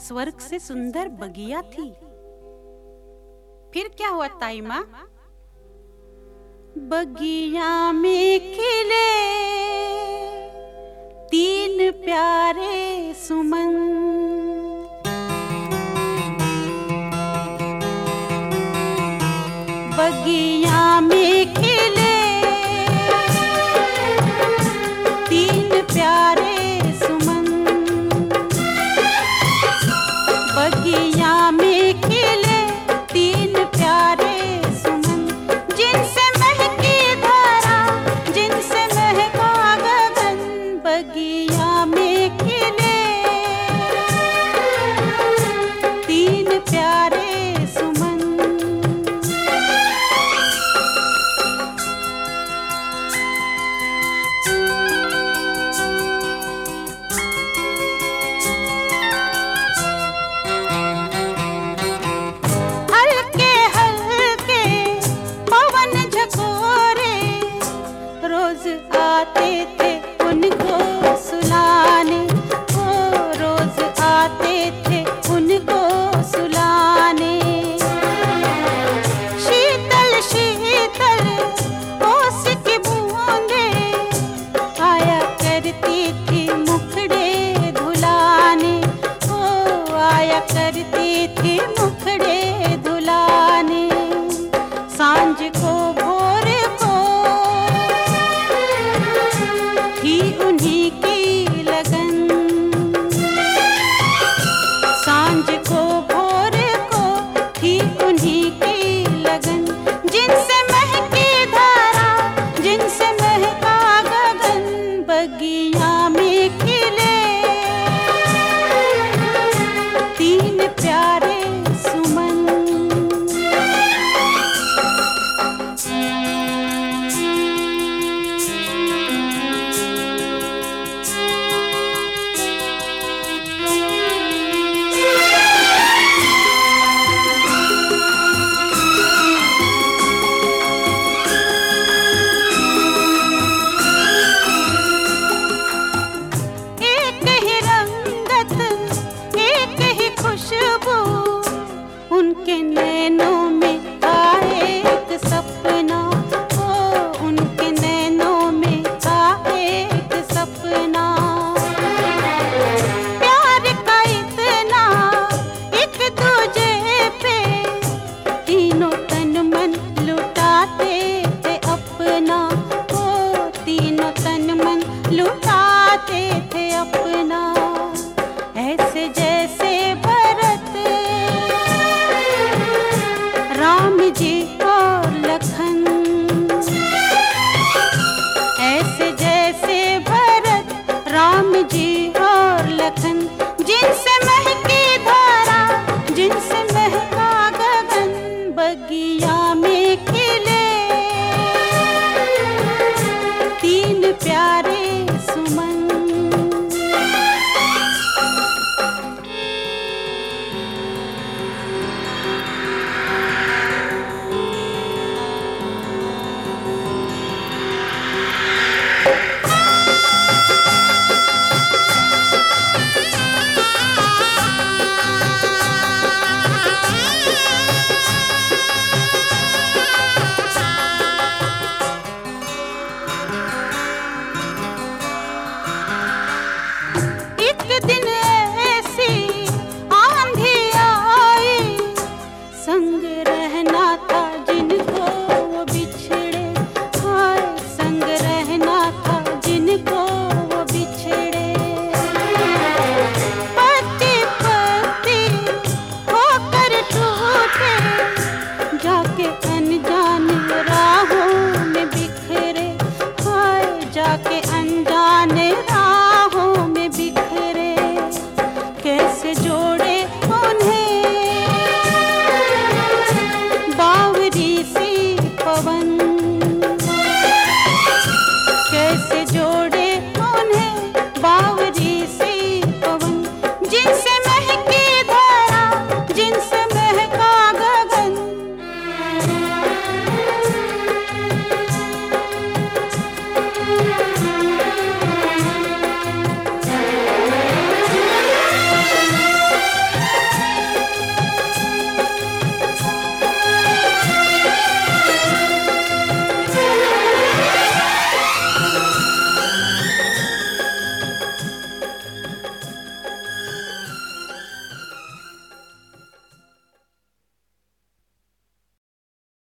स्वर्ग से सुंदर बगिया थी। फिर क्या हुआ ताई माँ? बगिया में खिले 3 प्यारे सुमन, बगिया में खिले 3 प्यारे सुमन, बगिया में खिले 3 प्यारे सुमन, जिनसे महकी धरा, जिनसे महका गगन, बगिया में खिले 3 प्यारे सुमन। हल्के हल्के पवन झकोरे रोज आते थे उनको सुलाने, ओ रोज आते थे उनको सुलाने। शीतल शीतल ओस की बूंदे आया करती थी मुखड़े धुलाने, ओ आया करती थी मुखड़े धुलाने। सांझ को भोर को थी उन्हीं की लगन, सांझ को भोर को थी उन्हीं की लगन, जिनसे महकी धारा, जिनसे महका गगन, बगिया में खिले 3 प्यारे सुमन। एक ही रंगत, एक ही खुशबू, उनके नैनों में था एक सपना, ओ उनके नैनों में था एक सपना। प्यार का इतना एक दूजे पे, तीनों तन मन लुटाते थे अपना,